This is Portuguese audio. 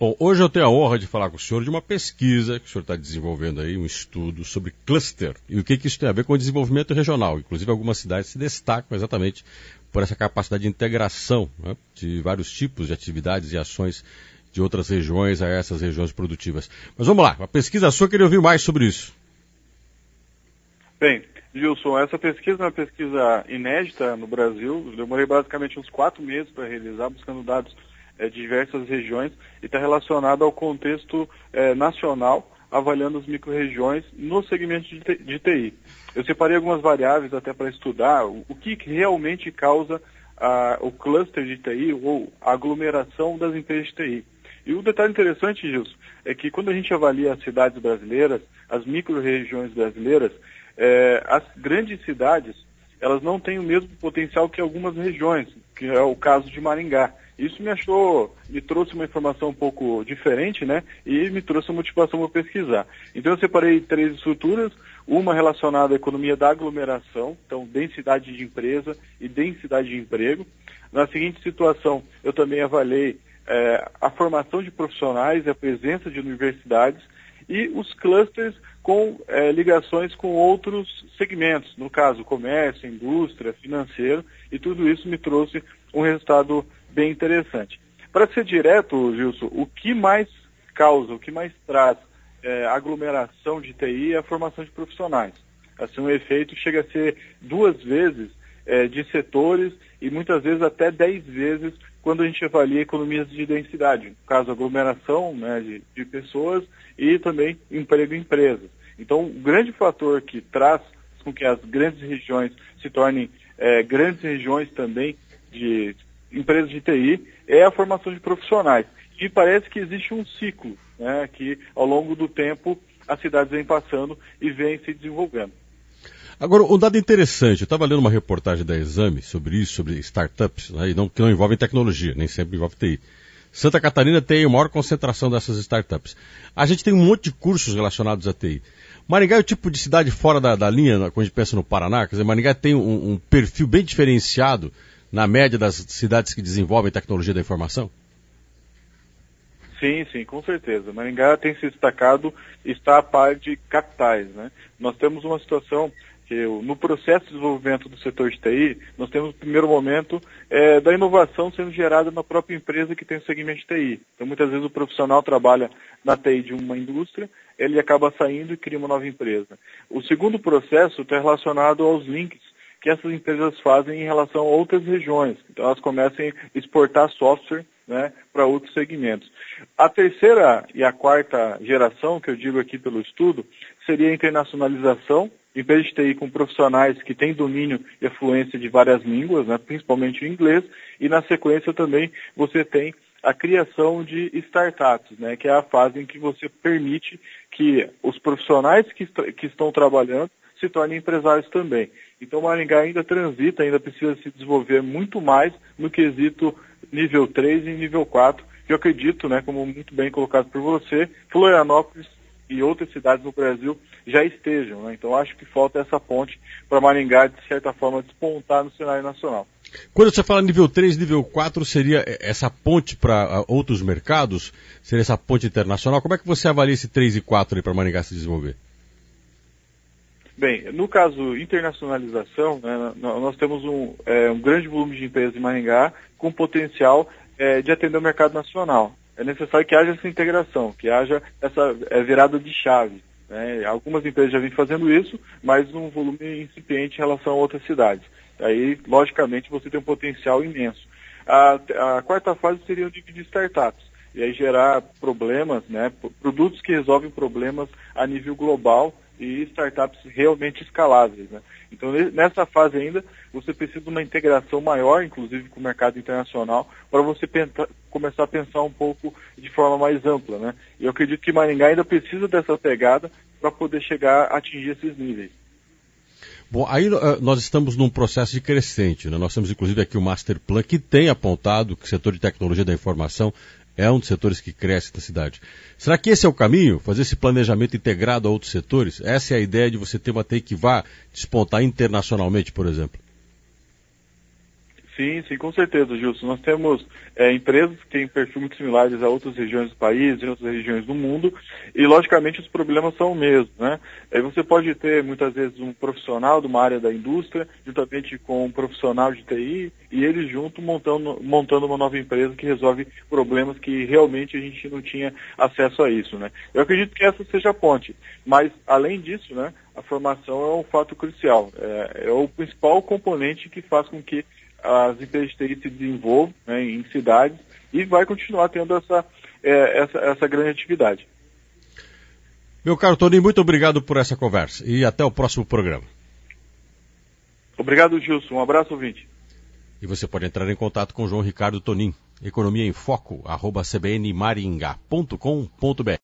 Bom, hoje eu tenho a honra de falar com o senhor de uma pesquisa que o senhor está desenvolvendo aí, um estudo sobre cluster e o que isso tem a ver com o desenvolvimento regional. Inclusive, algumas cidades se destacam exatamente por essa capacidade de integração, né, de vários tipos de atividades e ações de outras regiões a essas regiões produtivas. Mas vamos lá, a pesquisa sua, queria ouvir mais sobre isso. Bem, Gilson, essa pesquisa é uma pesquisa inédita no Brasil. Eu demorei basicamente uns 4 meses para realizar, buscando dados de diversas regiões, e está relacionada ao contexto nacional, avaliando as micro-regiões no segmento de TI. Eu separei algumas variáveis até para estudar o que realmente causa o cluster de TI ou a aglomeração das empresas de TI. E um detalhe interessante, Gilson, é que quando a gente avalia as cidades brasileiras, as micro-regiões brasileiras, as grandes cidades, elas não têm o mesmo potencial que algumas regiões, que é o caso de Maringá. Isso me trouxe uma informação um pouco diferente, né? E me trouxe uma motivação para pesquisar. Então eu separei 3 estruturas, uma relacionada à economia da aglomeração, então densidade de empresa e densidade de emprego. Na seguinte situação, eu também avaliei a formação de profissionais e a presença de universidades e os clusters com ligações com outros segmentos, no caso comércio, indústria, financeiro, e tudo isso me trouxe um resultado bem interessante. Para ser direto, Gilson, o que mais causa, o que mais traz aglomeração de TI é a formação de profissionais. Assim, um efeito chega a ser 2 vezes de setores e muitas vezes até 10 vezes quando a gente avalia economias de densidade, no caso aglomeração, né, de pessoas e também emprego em empresas. Então, o grande fator que traz com que as grandes regiões se tornem grandes regiões também de empresas de TI é a formação de profissionais. E parece que existe um ciclo, né, que ao longo do tempo as cidades vêm passando e vêm se desenvolvendo. Agora, um dado interessante, eu estava lendo uma reportagem da Exame sobre isso, sobre startups, né, que não envolvem tecnologia, nem sempre envolve TI. Santa Catarina tem a maior concentração dessas startups. A gente tem um monte de cursos relacionados à TI. Maringá é o tipo de cidade fora da linha, quando a gente pensa no Paraná, quer dizer, Maringá tem um perfil bem diferenciado na média das cidades que desenvolvem tecnologia da informação? Sim, com certeza. Maringá tem se destacado e está a par de capitais, né? Nós temos uma situação que no processo de desenvolvimento do setor de TI, nós temos o primeiro momento da inovação sendo gerada na própria empresa que tem o segmento de TI. Então, muitas vezes o profissional trabalha na TI de uma indústria, ele acaba saindo e cria uma nova empresa. O segundo processo está relacionado aos links que essas empresas fazem em relação a outras regiões. Então, elas começam a exportar software, né, para outros segmentos. A terceira e a quarta geração, que eu digo aqui pelo estudo, seria a internacionalização, empresas de TI com profissionais que têm domínio e afluência de várias línguas, né, principalmente o inglês, e na sequência também você tem a criação de startups, né, que é a fase em que você permite que os profissionais que estão trabalhando se tornem empresários também. Então, Maringá ainda transita, ainda precisa se desenvolver muito mais no quesito nível 3 e nível 4, que eu acredito, né, como muito bem colocado por você, Florianópolis e outras cidades no Brasil já estejam, né? Então, acho que falta essa ponte para Maringá, de certa forma, despontar no cenário nacional. Quando você fala nível 3, nível 4, seria essa ponte para outros mercados? Seria essa ponte internacional? Como é que você avalia esse 3 e 4 aí para Maringá se desenvolver? Bem, no caso internacionalização, né, nós temos um grande volume de empresas em Maringá com potencial de atender o mercado nacional. É necessário que haja essa integração, que haja essa virada de chave, né? Algumas empresas já vêm fazendo isso, mas num volume incipiente em relação a outras cidades. Aí, logicamente, você tem um potencial imenso. A quarta fase seria o de startups, e aí gerar problemas, né, produtos que resolvem problemas a nível global e startups realmente escaláveis, né? Então, nessa fase ainda, você precisa de uma integração maior, inclusive com o mercado internacional, para você começar a pensar um pouco de forma mais ampla, né? E eu acredito que Maringá ainda precisa dessa pegada para poder chegar a atingir esses níveis. Bom, aí nós estamos num processo de crescente, né? Nós temos inclusive aqui o Master Plan que tem apontado que o setor de tecnologia da informação é um dos setores que cresce na cidade. Será que esse é o caminho? Fazer esse planejamento integrado a outros setores? Essa é a ideia de você ter uma TI que vá despontar internacionalmente, por exemplo? Sim, com certeza, Gilson. Nós temos empresas que têm perfil muito similares a outras regiões do país e outras regiões do mundo, e logicamente os problemas são os mesmos, né? Aí você pode ter muitas vezes um profissional de uma área da indústria, juntamente com um profissional de TI, e eles juntos montando uma nova empresa que resolve problemas que realmente a gente não tinha acesso a isso, né? Eu acredito que essa seja a ponte, mas além disso, né, a formação é um fato crucial, é o principal componente que faz com que as empresas de TI se desenvolvam, né, em cidades, e vai continuar tendo essa grande atividade. Meu caro Toninho, muito obrigado por essa conversa e até o próximo programa. Obrigado, Gilson. Um abraço, ouvinte. E você pode entrar em contato com o João Ricardo Tonin, economiaemfoco@cbnmaringá.com.br.